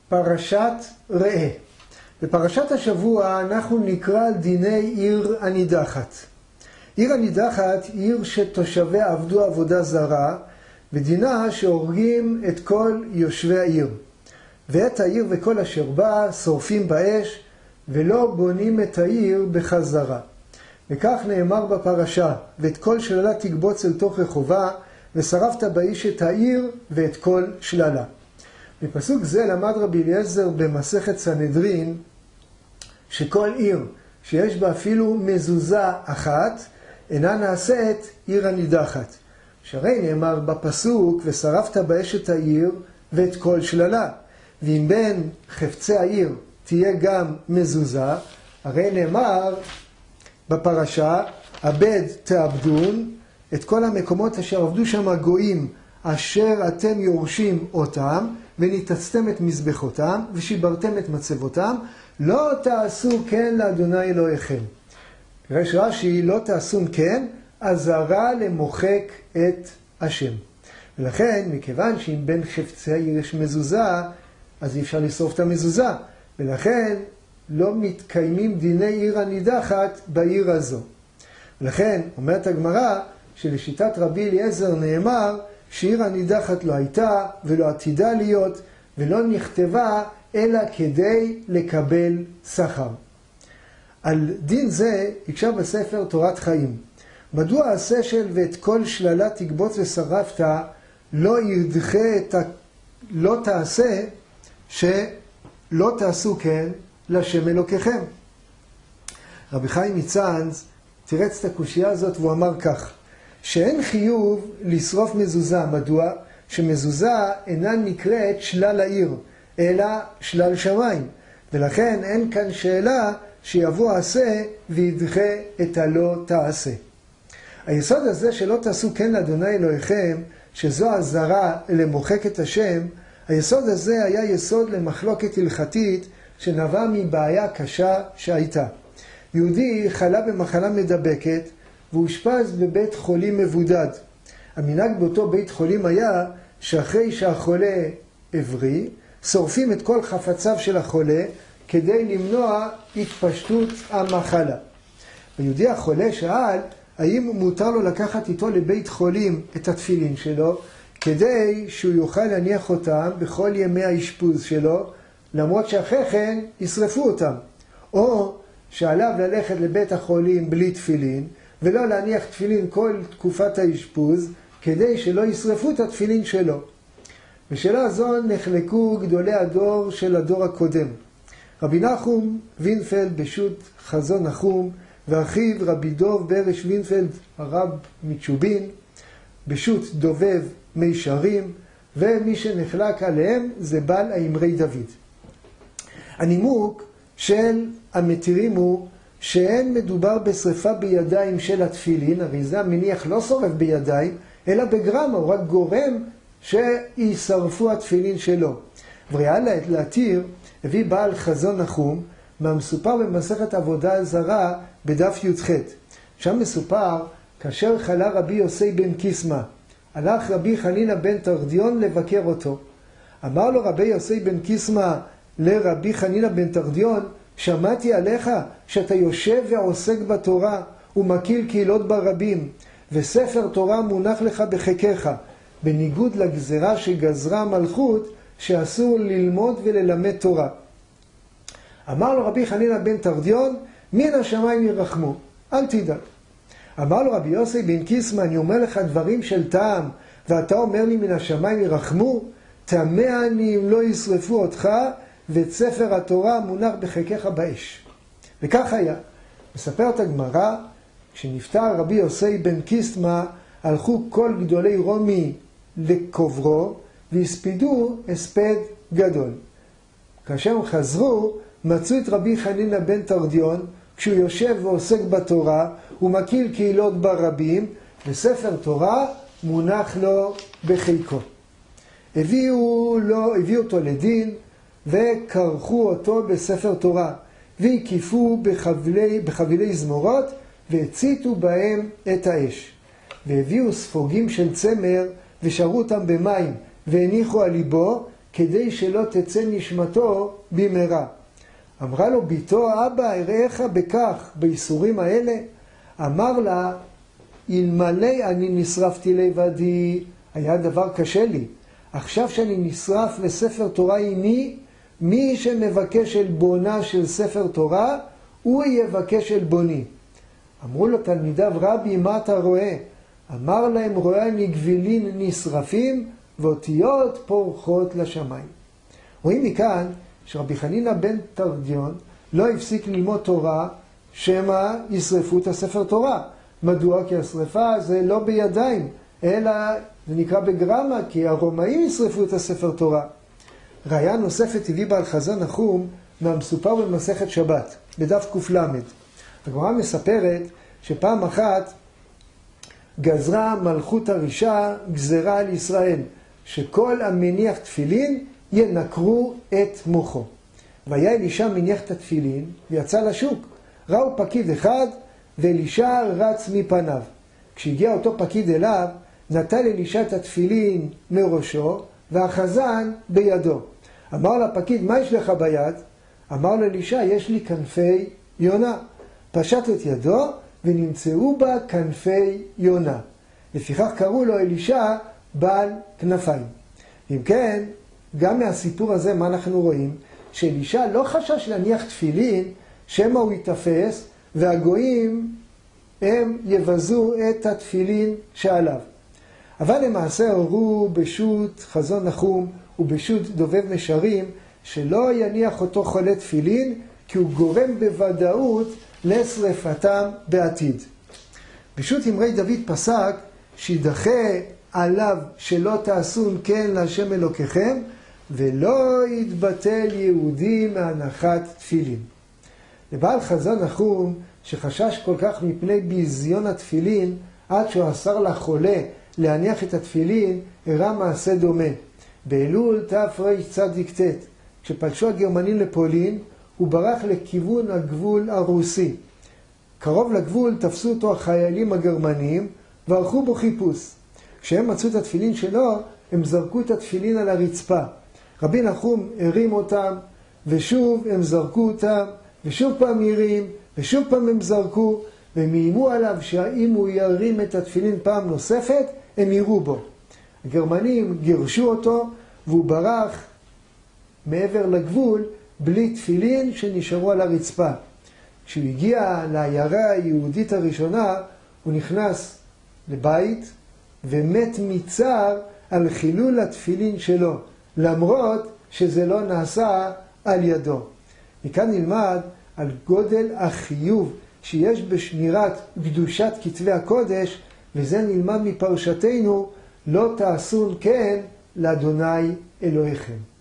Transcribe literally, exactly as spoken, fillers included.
פרשת ראה. בפרשת השבוע אנחנו נקרא דיני עיר הנידחת. עיר הנידחת היא עיר שתושבי עבדו עבודה זרה, ודינה שהורגים את כל יושבי העיר. ואת העיר וכל אשר בה שורפים באש, ולא בונים את העיר בחזרה. וכך נאמר בפרשה, ואת כל שללה תקבוץ אל תוך רחובה, ושרפת באש את העיר ואת כל שללה. בפסוק זה למד רבי אליעזר במסכת סנהדרין, שכל עיר שיש בה אפילו מזוזה אחת, אינה נעשית עיר הנידחת. שהרי נאמר בפסוק, ושרפת באש את העיר ואת כל שללה. ואם בין חפצי העיר תהיה גם מזוזה, הרי נאמר בפרשה, עבד תעבדון, את כל המקומות אשר עבדו שם הגויים, אשר אתם יורשים אותם, וניתצתם את מזבחותם, ושיברתם את מצבותם, לא תעשו כן לאדוני אלוהיכם. פירש רש"י, לא תעשו כן, עזרה למוחק את השם. ולכן, מכיוון שאם בין חפצי העיר יש מזוזה, אז אי אפשר לשרוף את המזוזה. ולכן, לא מתקיימים דיני עיר הנידחת בעיר הזו. ולכן, אומרת הגמרא, שלשיטת רבי אליעזר נאמר, שעיר הנידחת לא הייתה ולא עתידה להיות, ולא נכתבה, אלא כדי לקבל שכר. על דין זה יקשר בספר תורת חיים. מדוע עשה של ואת כל שללה תקבוץ ושרפת, לא ידחה את ה... לא תעשה, שלא תעשו כן לשם אלוקיכם. רבי חיים מצאנז תירץ את הקושייה הזאת והוא אמר כך, שאין חיוב לשרוף מזוזה. מדוע? שמזוזה אינה נקראת שלל העיר, אלא שלל שמיים. ולכן אין כאן שאלה שיבוא עשה וידחה את הלא תעשה. היסוד הזה שלא תעשו כן לאדוני אלוהיכם, שזו הזרה למוחק את השם, היסוד הזה היה יסוד למחלוקת הלכתית שנבע מבעיה קשה שהייתה. יהודי חלה במחלה מדבקת והושפז בבית חולים מבודד. המנהג באותו בית חולים היה שאחרי שהחולה הבריא, שורפים את כל חפציו של החולה כדי למנוע התפשטות המחלה. היהודי החולה שאל האם מותר לו לקחת איתו לבית חולים את התפילין שלו, כדי שהוא יוכל להניח אותם בכל ימי האשפוז שלו, למרות שאחרי כן ישרפו אותם. או שעליו ללכת לבית החולים בלי תפילין, ולא להניח תפילין כל תקופת האשפוז, כדי שלא ישרפו את התפילין שלו. בשאלה זו נחלקו גדולי הדור של הדור הקודם. רבי נחום וינפלד בשו"ת חזון נחום, ואחיו רבי דוב ברש וינפלד הרב מצ'ובין, בשו"ת דובב מי שרים, ומי שנחלק עליהם זה בעל האמרי דוד. הנימוק של המתירים הוא שאין מדובר בשריפה בידיים של התפילין, הרי זה המניח לא שורף בידיים, אלא בגרמה, הוא רק גורם שישרפו התפילין שלו. וריאל להתיר הביא בעל חזון נחום מהמסופר במסכת עבודה זרה בדף י"ח. שם מסופר, כאשר חלה רבי יוסי בן קיסמא, הלך רבי חנינא בן תרדיון לבקר אותו. אמר לו רבי יוסי בן קיסמא לרבי חנינא בן תרדיון, שמעתי עליך שאתה יושב ועוסק בתורה ומקיל קהילות ברבים, וספר תורה מונח לך בחיקך, בניגוד לגזרה שגזרה המלכות שאסור ללמוד וללמד תורה. אמר לו רבי חנינא בן תרדיון, מן השמיים ירחמו, אל תדאג. אמר לו רבי יוסי בן קיסמא, אני אומר לך דברים של טעם, ואתה אומר לי מן השמיים ירחמו? תמה אני אם לא ישרפו אותך, ואת ספר התורה מונח בחיקך באש. וכך היה. מספרת הגמרא, כשנפטר רבי יוסי בן קיסמא, הלכו כל גדולי רומי לקוברו, והספידו הספד גדול. כאשר הם חזרו, מצאו את רבי חנינא בן תרדיון, כשהוא יושב ועוסק בתורה, הוא מקיל קהילות ברבים, וספר תורה מונח לו בחיקו. הביאו, לו, הביאו אותו לדין, וקרחו אותו בספר תורה, והקיפו בחבילי, בחבילי זמורות, והציתו בהם את האש. והביאו ספוגים של צמר, ושרו אותם במים, והניחו על ליבו, כדי שלא תצא נשמתו במהרה. אמרה לו ביתו, אבא, אראך בכך, בייסורים האלה? אמר לה, אלמלא אני נשרפתי לבדי, היה דבר קשה לי. עכשיו שאני נשרף לספר תורה עימי, מי שמבקש אל בונה של ספר תורה, הוא יבקש אל בוני. אמרו לו תלמידיו, רבי, מה אתה רואה? אמר להם, רואה אני גבילין נשרפים ואותיות פורחות לשמיים. רואים מכאן שרבי חנינא בן תרדיון לא הפסיק ללמוד תורה, שמא ישרפו את הספר תורה. מדוע? כי השרפה זה לא בידיים, אלא זה נקרא בגרמה, כי הרומאים ישרפו את הספר תורה. ראיה נוספת הביא בעל חזון נחום מהמסופר במסכת שבת, בדף קל"ד. הגמרא מספרת שפעם אחת גזרה מלכות הרישה גזרה על ישראל, שכל המניח תפילין ינקרו את מוחו. והיה אלישע מניח את התפילין ויצא לשוק. ראו פקיד אחד ואלישע רץ מפניו. כשהגיע אותו פקיד אליו, נטל אלישע את התפילין מראשו והחזן בידו. אמר לפקיד, מה יש לך ביד? אמר לאלישע, יש לי כנפי יונה. פשט את ידו ונמצאו בה כנפי יונה. לפיכך קראו לו אלישע בעל כנפיים. אם כן, גם מהסיפור הזה מה אנחנו רואים? שאלישע לא חשש להניח תפילין שמא הוא יתפס והגויים הם יבזו את התפילין שעליו. אבל למעשה הורו בשו"ת חזון נחום ובשו"ת דובב נשרים שלא יניח אותו חולה תפילין, כי הוא גורם בוודאות לשרפתם בעתיד. בשו"ת אמרי דוד פסק שידחה עליו שלא תעשון כן להשם אלוקיכם, ולא יתבטל יהודי מהנחת תפילין. לבעל חזון נחום שחשש כל כך מפני ביזיון התפילין, עד שהוא אסר לחולה להניח את התפילין, הראה מעשה דומה. באלול תרצ"ט, כשפלשו הגרמנים לפולין, הוא ברח לכיוון הגבול הרוסי. קרוב לגבול תפסו אותו החיילים הגרמנים וערכו בו חיפוש. כשהם מצאו את התפילין שלו, הם זרקו את התפילין על הרצפה. רבי נחום הרים אותם, ושוב הם זרקו אותם, ושוב פעם הרים, ושוב פעם הם זרקו, והם איימו עליו שאם הוא ירים את התפילין פעם נוספת, הם יראו בו. הגרמנים גירשו אותו, והוא ברח מעבר לגבול, בלי תפילין שנשארו על הרצפה. כשהוא הגיע לעיירה היהודית הראשונה, הוא נכנס לבית, ומת מצער על חילול התפילין שלו, למרות שזה לא נעשה על ידו. מכאן נלמד על גודל החיוב שיש בשמירת קדושת כתבי הקודש, וזה נלמד מפרשתנו, לא תעשון כן לאדוני אלוהיכם.